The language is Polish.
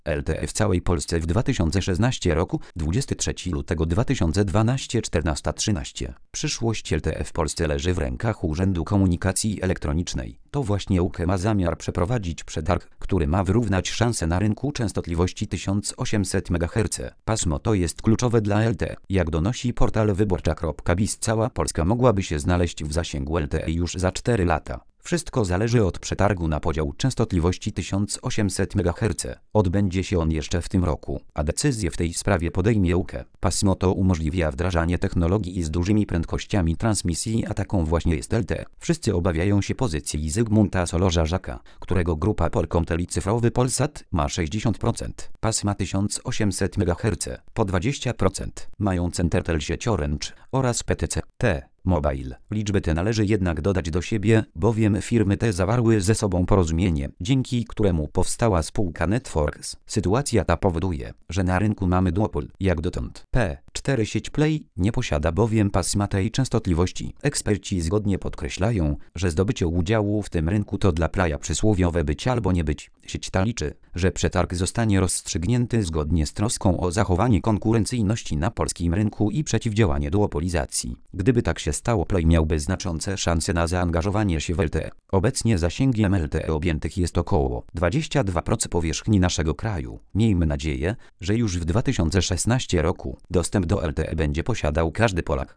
LTE w całej Polsce w 2016 roku, 23 lutego 2012, 14:13. Przyszłość LTE w Polsce leży w rękach Urzędu Komunikacji Elektronicznej. To właśnie UKE ma zamiar przeprowadzić przetarg, który ma wyrównać szanse na rynku częstotliwości 1800 MHz. Pasmo to jest kluczowe dla LTE. Jak donosi portal wyborcza.biz, cała Polska mogłaby się znaleźć w zasięgu LTE już za 4 lata. Wszystko zależy od przetargu na podział częstotliwości 1800 MHz. Odbędzie się on jeszcze w tym roku, a decyzję w tej sprawie podejmie UKE. Pasmo to umożliwia wdrażanie technologii z dużymi prędkościami transmisji, a taką właśnie jest LTE. Wszyscy obawiają się pozycji Zygmunta Solorza-Żaka, którego grupa Polkomtel i cyfrowy Polsat ma 60% pasma 1800 MHz, po 20% mają Centertel, sieć Orange oraz PTC Mobile. Liczby te należy jednak dodać do siebie, bowiem firmy te zawarły ze sobą porozumienie, dzięki któremu powstała spółka Networks. Sytuacja ta powoduje, że na rynku mamy duopol, jak dotąd. P4 sieć Play nie posiada bowiem pasma tej częstotliwości. Eksperci zgodnie podkreślają, że zdobycie udziału w tym rynku to dla Playa przysłowiowe być albo nie być. Sieć ta liczy, że przetarg zostanie rozstrzygnięty zgodnie z troską o zachowanie konkurencyjności na polskim rynku i przeciwdziałanie duopolizacji. Gdyby tak się stało, Play miałby znaczące szanse na zaangażowanie się w LTE. Obecnie zasięgiem LTE objętych jest około 22% powierzchni naszego kraju. Miejmy nadzieję, że już w 2016 roku dostęp do LTE będzie posiadał każdy Polak.